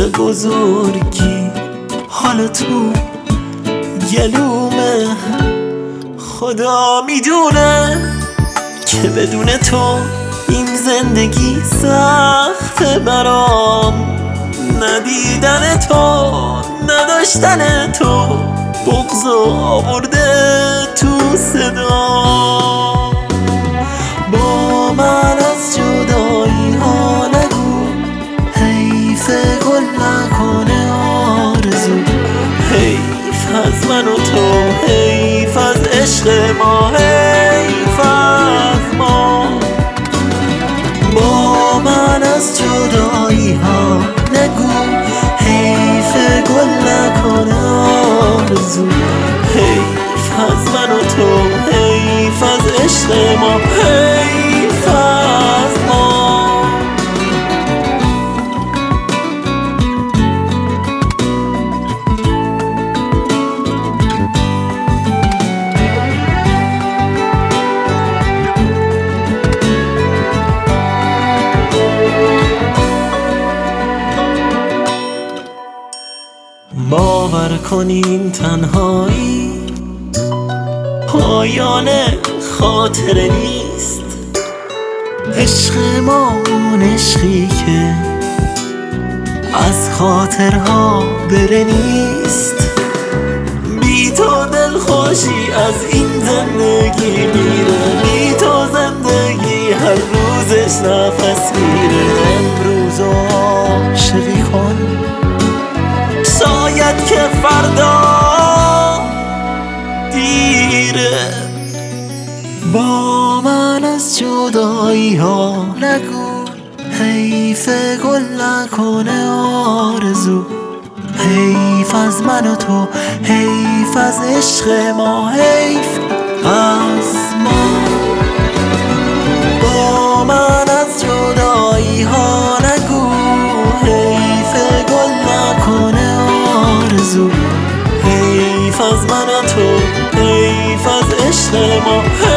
بزرگی حالا تو گلومه. خدا میدونه که بدون تو این زندگی سخته برام. ندیدن تو، نداشتن تو، بغضو آورده تو صدا. با من از جدایی ها نگو، حیف گل نکنه آرزو. حیف از من و تو، حیف از عشق ما، حیف از ما. با من از جدایی ها نگو، حیف گل نکنه آرزو. حیف از من و تو، حیف از عشق ما، حیف از ما. باور کنین تنهایی پایان خاطره نیست. عشق ما اون عشقی که از خاطرها بره نیست. بی تو دلخوشی از این زندگی میره، بی تو زندگی هر روزش نفس میره. امروز عاشقی کن، شاید که فردا دیره. با من از جدایی ها نگو، حیف گل نکنه آرزو. حیف از من و تو، حیف از عشق ما، حیف از ما. با من از جدایی ها نگو، حیف گل نکنه آرزو. حیف از من و تو، حیف از عشق ما.